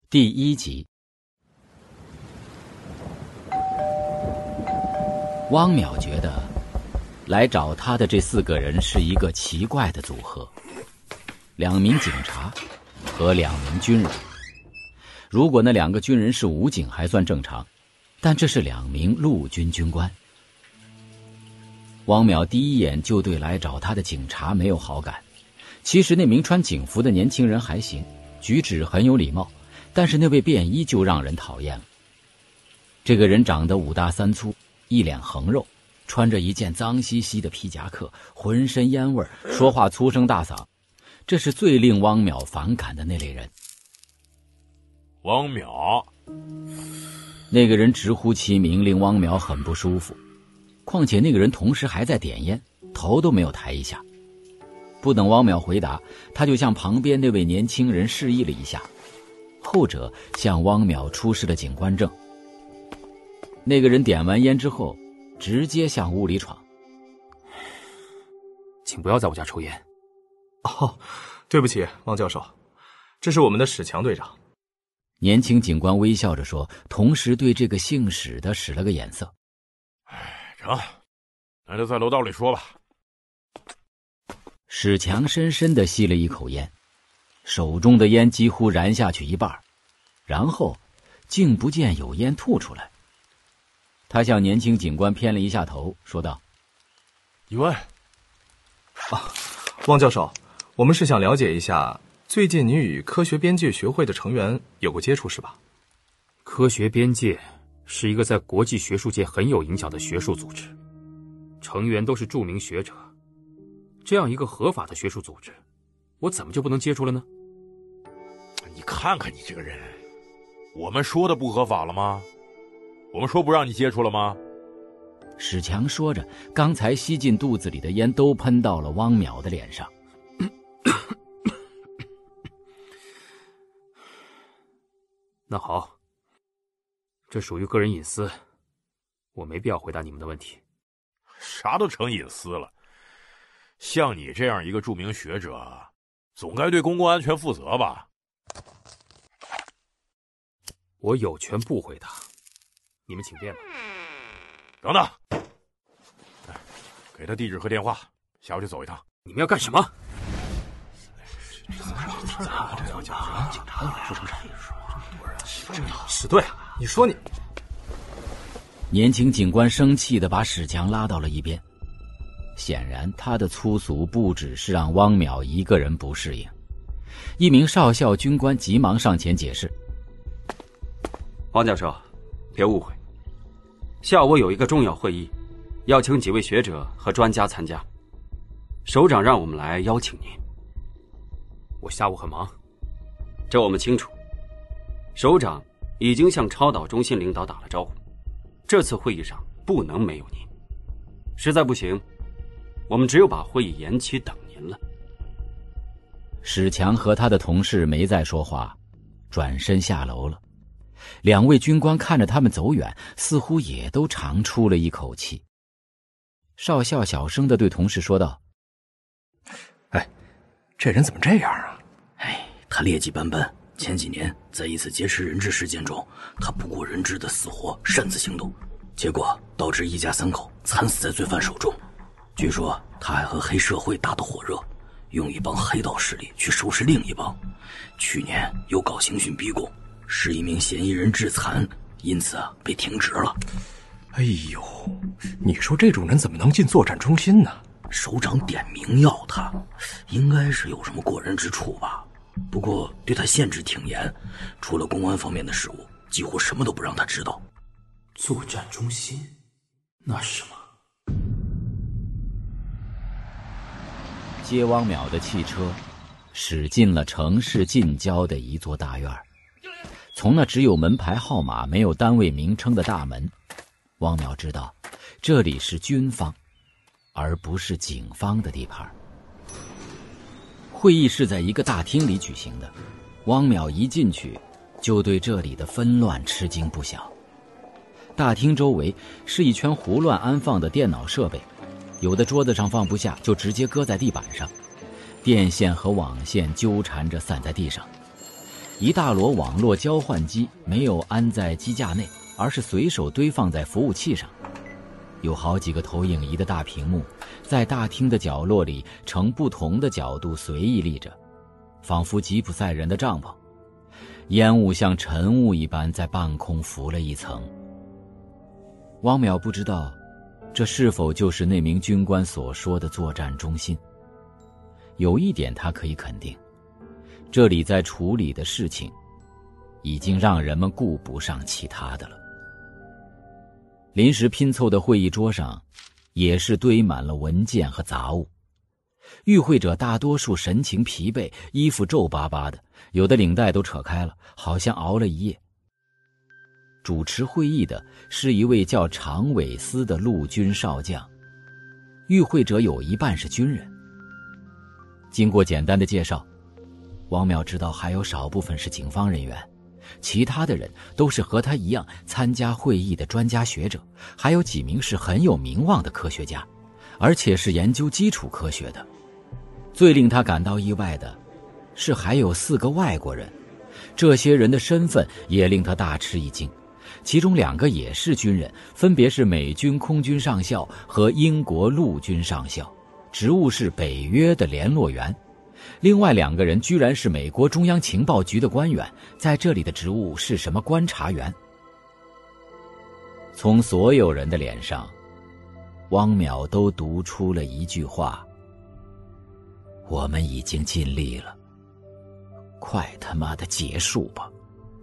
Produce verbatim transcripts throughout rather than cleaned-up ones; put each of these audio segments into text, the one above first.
第一集。汪淼觉得来找他的这四个人是一个奇怪的组合，两名警察和两名军人。如果那两个军人是武警还算正常，但这是两名陆军军官。汪淼第一眼就对来找他的警察没有好感。其实那名穿警服的年轻人还行，举止很有礼貌，但是那位便衣就让人讨厌了。这个人长得五大三粗，一脸横肉，穿着一件脏兮兮的皮夹克，浑身烟味，说话粗声大嗓，这是最令汪淼反感的那类人。 汪淼， 那个人直呼其名，令汪淼很不舒服。况且那个人同时还在点烟，头都没有抬一下。不等汪淼回答，他就向旁边那位年轻人示意了一下，后者向汪淼出示了警官证。那个人点完烟之后，直接向屋里闯。 请不要在我家抽烟。 哦，对不起，汪教授，这是我们的史强队长。 年轻警官微笑着说，同时对这个姓史的使了个眼色。 哎，成，那就在楼道里说吧。 史强深深地吸了一口烟，手中的烟几乎燃下去一半，然后竟不见有烟吐出来。他向年轻警官偏了一下头，说道： 一问啊，汪教授，我们是想了解一下，最近您与科学边界学会的成员有过接触是吧？ 科学边界是一个在国际学术界很有影响的学术组织，成员都是著名学者。这样一个合法的学术组织，我怎么就不能接触了呢？ 你看看你这个人，我们说的不合法了吗？我们说不让你接触了吗？ 史强说着，刚才吸进肚子里的烟都喷到了汪淼的脸上。 那好，这属于个人隐私，我没必要回答你们的问题。 啥都成隐私了。像你这样一个著名学者，总该对公共安全负责吧？ 我有权不回答，你们请便吧。 等等，给他地址和电话，下午去走一趟。 你们要干什么？ 史队，你说你…… 年轻警官生气地把史强拉到了一边。显然他的粗俗不只是让汪淼一个人不适应。一名少校军官急忙上前解释： 汪教授，别误会，下午有一个重要会议，邀请几位学者和专家参加，首长让我们来邀请您。 我下午很忙。 这我们清楚，首长已经向超导中心领导打了招呼，这次会议上不能没有您，实在不行我们只有把会议延期等您了。 史强和他的同事没再说话，转身下楼了。两位军官看着他们走远，似乎也都长出了一口气。少校小声地对同事说道： 哎，这人怎么这样啊？ 哎，他劣迹斑斑，前几年在一次劫持人质事件中，他不顾人质的死活擅自行动，结果导致一家三口惨死在罪犯手中。据说他还和黑社会打得火热，用一帮黑道势力去收拾另一帮。去年又搞刑讯逼供，使一名嫌疑人致残，因此啊被停职了。 哎呦，你说这种人怎么能进作战中心呢？ 首长点名要他，应该是有什么过人之处吧。不过对他限制挺严，除了公安方面的事务，几乎什么都不让他知道。 作战中心，那是什么？ 接汪淼的汽车驶进了城市近郊的一座大院。从那只有门牌号码没有单位名称的大门，汪淼知道这里是军方而不是警方的地盘。会议是在一个大厅里举行的，汪淼一进去就对这里的纷乱吃惊不小。大厅周围是一圈胡乱安放的电脑设备，有的桌子上放不下，就直接搁在地板上，电线和网线纠缠着散在地上。 一大摞网络交换机没有安在机架内，而是随手堆放在服务器上。有好几个投影仪的大屏幕，在大厅的角落里呈不同的角度随意立着，仿佛吉普赛人的帐篷。烟雾像晨雾一般在半空浮了一层。汪淼不知道，这是否就是那名军官所说的作战中心。有一点他可以肯定，这里在处理的事情，已经让人们顾不上其他的了。临时拼凑的会议桌上，也是堆满了文件和杂物。与会者大多数神情疲惫，衣服皱巴巴的，有的领带都扯开了，好像熬了一夜。主持会议的是一位叫常伟思的陆军少将，与会者有一半是军人。经过简单的介绍，汪淼知道还有少部分是警方人员，其他的人都是和他一样参加会议的专家学者，还有几名是很有名望的科学家，而且是研究基础科学的。最令他感到意外的是还有四个外国人，这些人的身份也令他大吃一惊。其中两个也是军人，分别是美军空军上校和英国陆军上校，职务是北约的联络员。另外两个人居然是美国中央情报局的官员，在这里的职务是什么观察员。从所有人的脸上，汪淼都读出了一句话：我们已经尽力了，快他妈的结束吧。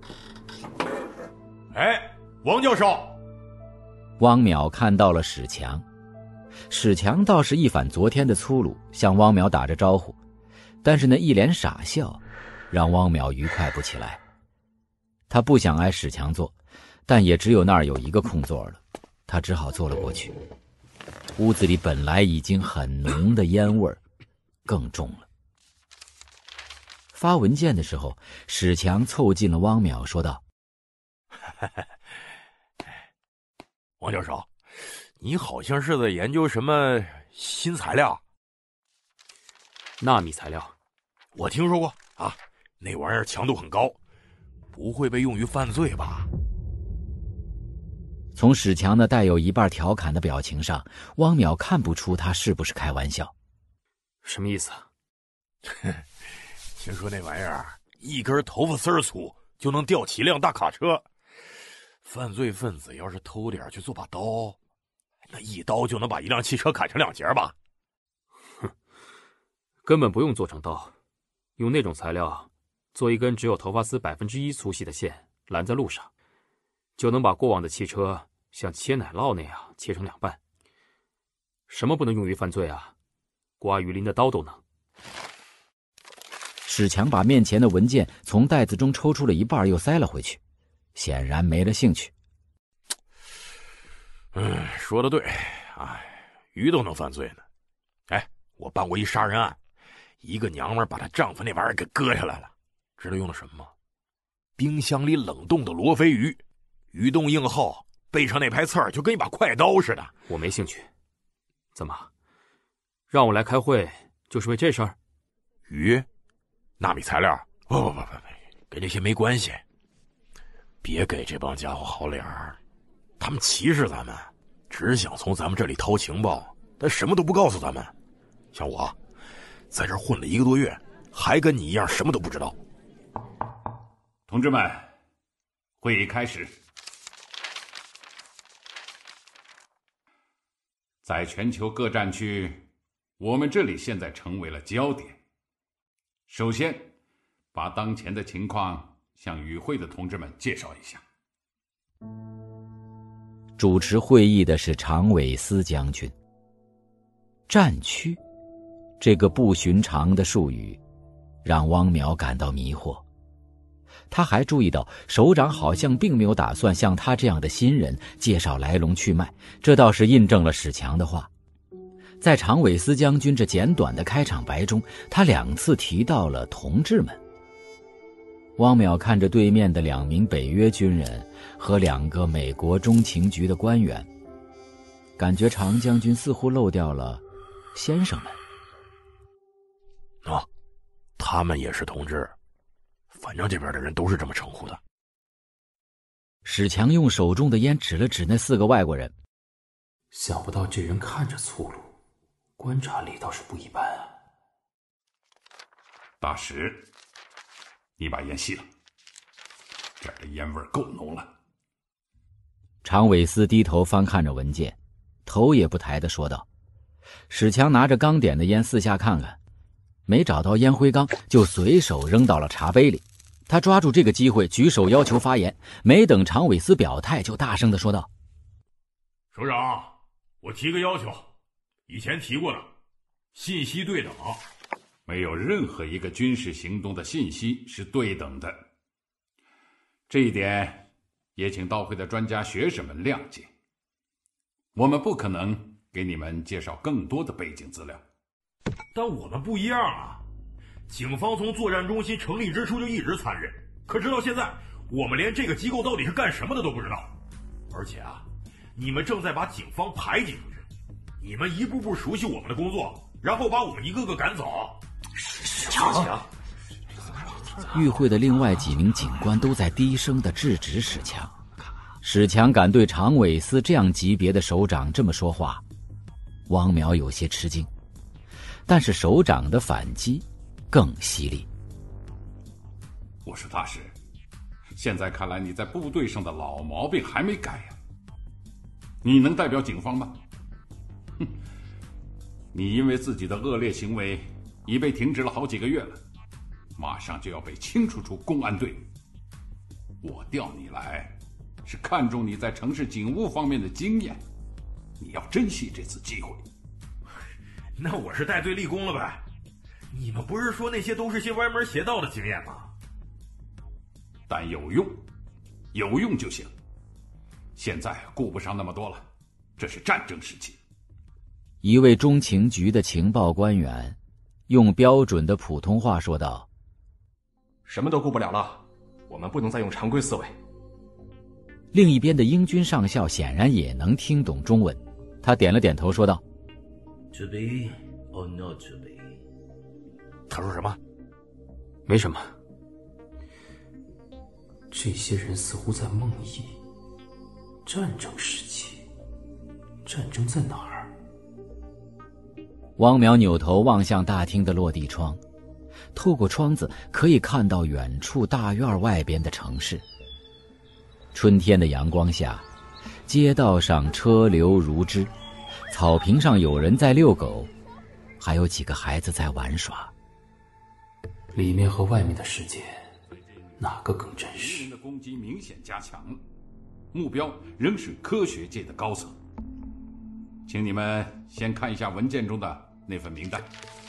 哎，王教授！ 汪淼看到了史强，史强倒是一反昨天的粗鲁，向汪淼打着招呼，但是那一脸傻笑让汪淼愉快不起来。他不想挨史强坐，但也只有那儿有一个空座了，他只好坐了过去。屋子里本来已经很浓的烟味儿更重了。发文件的时候，史强凑近了汪淼说道： 王教授，你好像是在研究什么新材料？ 纳米材料。 我听说过啊，那玩意儿强度很高，不会被用于犯罪吧？ 从史强那带有一半调侃的表情上，汪淼看不出他是不是开玩笑。 什么意思？ 听说那玩意儿一根头发丝儿粗就能吊起辆大卡车，犯罪分子要是偷点去做把刀，那一刀就能把一辆汽车砍成两截吧？ 哼，根本不用做成刀，用那种材料做一根只有头发丝百分之一粗细的线拦在路上，就能把过往的汽车像切奶酪那样切成两半。什么不能用于犯罪啊？刮鱼鳞的刀都能。 史强把面前的文件从袋子中抽出了一半，又塞了回去，显然没了兴趣。 嗯，说得对，哎，鱼都能犯罪呢。哎，我办过一杀人案，一个娘们把她丈夫那玩意儿给割下来了，知道用的什么吗？冰箱里冷冻的罗非鱼，鱼冻硬厚，背上那排刺儿就跟一把快刀似的。 我没兴趣。怎么，让我来开会就是为这事儿？ 鱼，纳米材料，不不不不，跟这些没关系。别给这帮家伙好脸儿，他们歧视咱们，只想从咱们这里掏情报，但什么都不告诉咱们。像我，在这儿混了一个多月，还跟你一样什么都不知道。 同志们，会议开始。在全球各战区，我们这里现在成为了焦点。首先，把当前的情况向与会的同志们介绍一下。 主持会议的是常伟思将军。战区，这个不寻常的术语，让汪淼感到迷惑。他还注意到，首长好像并没有打算向他这样的新人介绍来龙去脉，这倒是印证了史强的话。在常伟思将军这简短的开场白中，他两次提到了同志们。汪淼看着对面的两名北约军人和两个美国中情局的官员，感觉常将军似乎漏掉了先生们。 哦，他们也是同志。 反正这边的人都是这么称呼的。 史强用手中的烟指了指那四个外国人， 想不到这人看着粗鲁，观察力倒是不一般啊。 大使，你把烟熄了，这儿的烟味够浓了。 常伟思低头翻看着文件，头也不抬地说道。史强拿着刚点的烟四下看看，没找到烟灰缸，就随手扔到了茶杯里。他抓住这个机会举手要求发言，没等常伟思表态，就大声地说道： 首长，我提个要求，以前提过的，信息对等。 没有任何一个军事行动的信息是对等的，这一点也请到会的专家学者们谅解。我们不可能给你们介绍更多的背景资料。 但我们不一样啊，警方从作战中心成立之初就一直参与，可直到现在，我们连这个机构到底是干什么的都不知道。而且啊，你们正在把警方排挤出去，你们一步步熟悉我们的工作，然后把我们一个个赶走。 强！ 与会的另外几名警官都在低声地制止史强。史强敢对常伟思这样级别的首长这么说话，汪淼有些吃惊，但是首长的反击更犀利。 我说大使，现在看来你在部队上的老毛病还没改呀、啊？你能代表警方吗？哼！你因为自己的恶劣行为已被停职了好几个月了，马上就要被清除出公安队。我调你来是看中你在城市警务方面的经验，你要珍惜这次机会。 那我是带队立功了呗？你们不是说那些都是些歪门邪道的经验吗？ 但有用，有用就行。现在顾不上那么多了，这是战争时期。 一位中情局的情报官员用标准的普通话说道： 什么都顾不了了，我们不能再用常规思维。 另一边的英军上校显然也能听懂中文，他点了点头说道： To be or not to be？ 他说什么？ 没什么。 这些人似乎在梦呓。战争时期，战争在哪儿？ 汪淼扭头望向大厅的落地窗，透过窗子可以看到远处大院外边的城市。春天的阳光下，街道上车流如织，草坪上有人在遛狗，还有几个孩子在玩耍。 里面和外面的世界，哪个更真实？ 敌人的攻击明显加强了，目标仍是科学界的高层。请你们先看一下文件中的那份名单。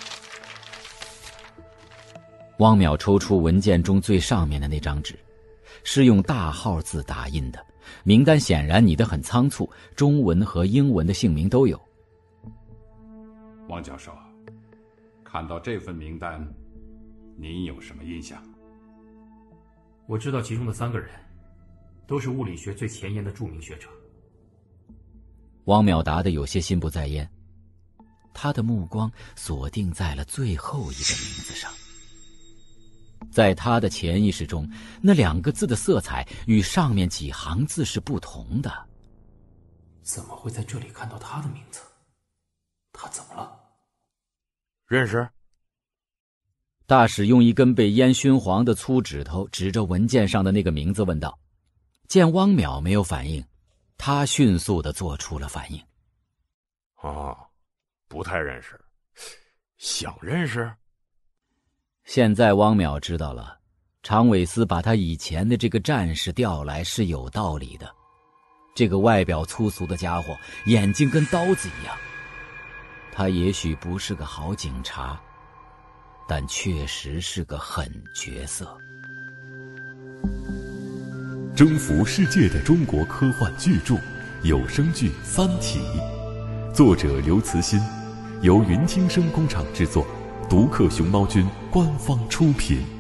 汪淼抽出文件中最上面的那张纸，是用大号字打印的，名单显然拟得很仓促，中文和英文的姓名都有。 汪教授，看到这份名单，您有什么印象？ 我知道其中的三个人都是物理学最前沿的著名学者。 汪淼答得有些心不在焉，他的目光锁定在了最后一个名字上。在他的潜意识中，那两个字的色彩与上面几行字是不同的。 怎么会在这里看到他的名字？他怎么了？ 认识？ 大使用一根被烟熏黄的粗指头指着文件上的那个名字问道。见汪淼没有反应，他迅速地做出了反应。 哦，不太认识，想认识？ 现在汪淼知道了，常伟思把他以前的这个战士调来是有道理的。这个外表粗俗的家伙，眼睛跟刀子一样。他也许不是个好警察，但确实是个狠角色。 征服世界的中国科幻巨著有声剧《三体》，作者刘慈欣，由云听声工厂制作，独克熊猫君官方出品。